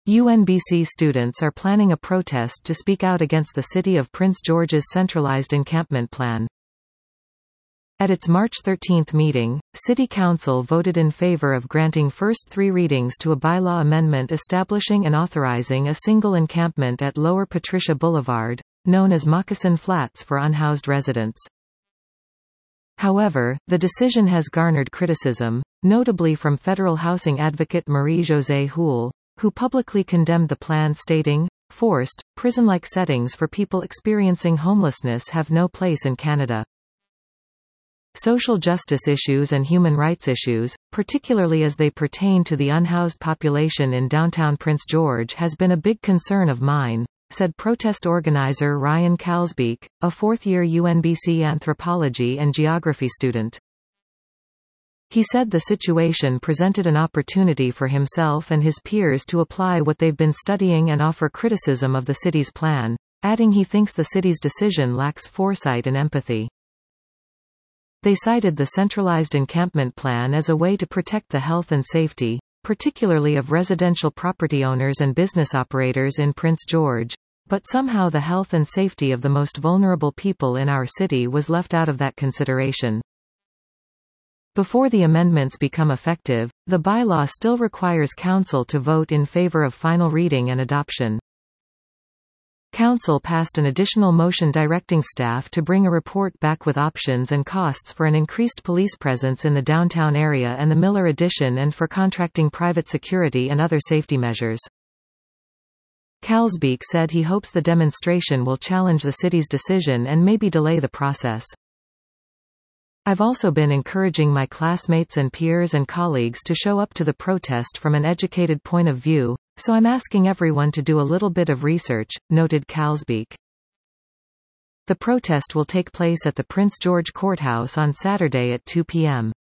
UNBC students are planning a protest to speak out against the City of Prince George's centralized encampment plan. At its March 13 meeting, City Council voted in favor of granting first 3 readings to a bylaw amendment establishing and authorizing a single encampment at Lower Patricia Boulevard, known as Moccasin Flats for unhoused residents. However, the decision has garnered criticism, notably from federal housing advocate Marie-Josée Houle, who publicly condemned the plan stating, "Forced, prison-like settings for people experiencing homelessness have no place in Canada." Social justice issues and human rights issues, particularly as they pertain to the unhoused population in downtown Prince George, has been a big concern of mine, said protest organizer Ryan Kalsbeek, a fourth-year UNBC anthropology and geography student. He said the situation presented an opportunity for himself and his peers to apply what they've been studying and offer criticism of the city's plan, adding he thinks the city's decision lacks foresight and empathy. They cited the centralized encampment plan as a way to protect the health and safety, particularly of residential property owners and business operators in Prince George, but somehow the health and safety of the most vulnerable people in our city was left out of that consideration. Before the amendments become effective, the bylaw still requires Council to vote in favor of final reading and adoption. Council passed an additional motion directing staff to bring a report back with options and costs for an increased police presence in the downtown area and the Miller Addition and for contracting private security and other safety measures. Kalsbeek said he hopes the demonstration will challenge the city's decision and maybe delay the process. I've also been encouraging my classmates and peers and colleagues to show up to the protest from an educated point of view, so I'm asking everyone to do a little bit of research, noted Kalsbeek. The protest will take place at the Prince George Courthouse on Saturday at 2 p.m.